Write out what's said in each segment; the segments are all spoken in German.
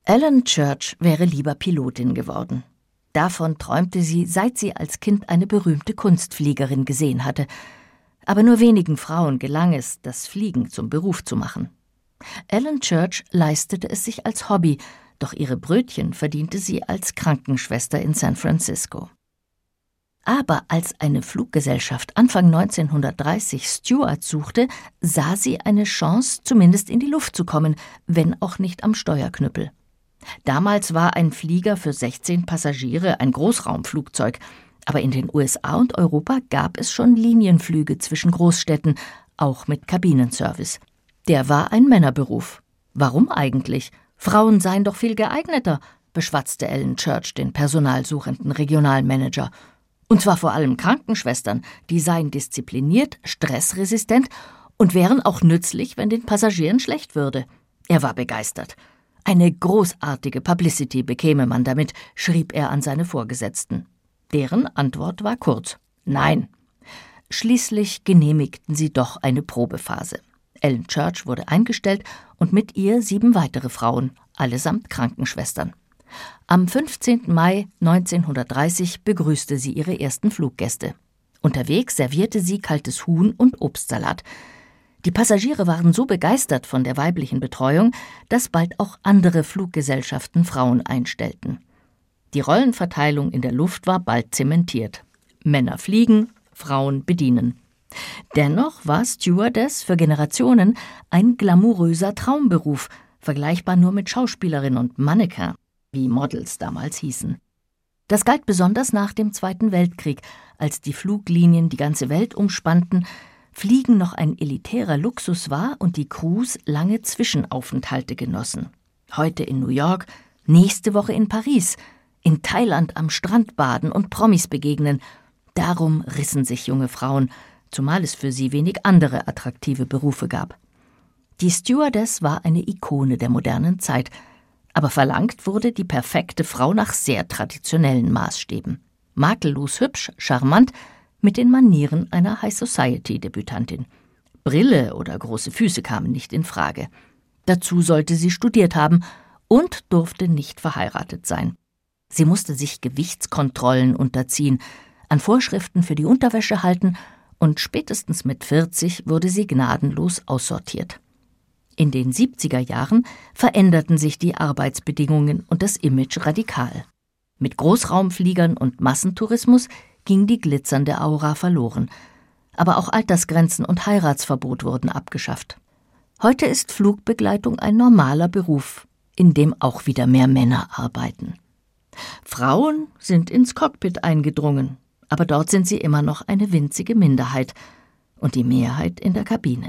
Ellen Church wäre lieber Pilotin geworden. Davon träumte sie, seit sie als Kind eine berühmte Kunstfliegerin gesehen hatte. Aber nur wenigen Frauen gelang es, das Fliegen zum Beruf zu machen. Ellen Church leistete es sich als Hobby, doch ihre Brötchen verdiente sie als Krankenschwester in San Francisco. Aber als eine Fluggesellschaft Anfang 1930 Stewards suchte, sah sie eine Chance, zumindest in die Luft zu kommen, wenn auch nicht am Steuerknüppel. Damals war ein Flieger für 16 Passagiere ein Großraumflugzeug, aber in den USA und Europa gab es schon Linienflüge zwischen Großstädten, auch mit Kabinenservice. Der war ein Männerberuf. Warum eigentlich? Frauen seien doch viel geeigneter, beschwatzte Ellen Church den personalsuchenden Regionalmanager. Und zwar vor allem Krankenschwestern, die seien diszipliniert, stressresistent und wären auch nützlich, wenn den Passagieren schlecht würde. Er war begeistert. Eine großartige Publicity bekäme man damit, schrieb er an seine Vorgesetzten. Deren Antwort war kurz: Nein. Schließlich genehmigten sie doch eine Probephase. Ellen Church wurde eingestellt und mit ihr 7 weitere Frauen, allesamt Krankenschwestern. Am 15. Mai 1930 begrüßte sie ihre ersten Fluggäste. Unterwegs servierte sie kaltes Huhn und Obstsalat. Die Passagiere waren so begeistert von der weiblichen Betreuung, dass bald auch andere Fluggesellschaften Frauen einstellten. Die Rollenverteilung in der Luft war bald zementiert. Männer fliegen, Frauen bedienen. Dennoch war Stewardess für Generationen ein glamouröser Traumberuf, vergleichbar nur mit Schauspielerin und Mannequin, wie Models damals hießen. Das galt besonders nach dem Zweiten Weltkrieg, als die Fluglinien die ganze Welt umspannten, Fliegen noch ein elitärer Luxus war und die Crews lange Zwischenaufenthalte genossen. Heute in New York, nächste Woche in Paris, in Thailand am Strand baden und Promis begegnen. Darum rissen sich junge Frauen, zumal es für sie wenig andere attraktive Berufe gab. Die Stewardess war eine Ikone der modernen Zeit, aber verlangt wurde die perfekte Frau nach sehr traditionellen Maßstäben. Makellos hübsch, charmant, mit den Manieren einer High-Society-Debütantin. Brille oder große Füße kamen nicht in Frage. Dazu sollte sie studiert haben und durfte nicht verheiratet sein. Sie musste sich Gewichtskontrollen unterziehen, an Vorschriften für die Unterwäsche halten und spätestens mit 40 wurde sie gnadenlos aussortiert. In den 70er Jahren veränderten sich die Arbeitsbedingungen und das Image radikal. Mit Großraumfliegern und Massentourismus ging die glitzernde Aura verloren. Aber auch Altersgrenzen und Heiratsverbot wurden abgeschafft. Heute ist Flugbegleitung ein normaler Beruf, in dem auch wieder mehr Männer arbeiten. Frauen sind ins Cockpit eingedrungen, aber dort sind sie immer noch eine winzige Minderheit und die Mehrheit in der Kabine.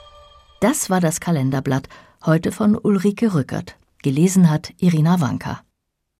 Das war das Kalenderblatt, heute von Ulrike Rückert. Gelesen hat Irina Wanka.